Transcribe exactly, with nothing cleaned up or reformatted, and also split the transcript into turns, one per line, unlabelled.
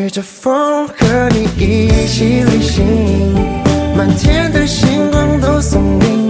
随着风和你一起旅行，满天的星光都送给你。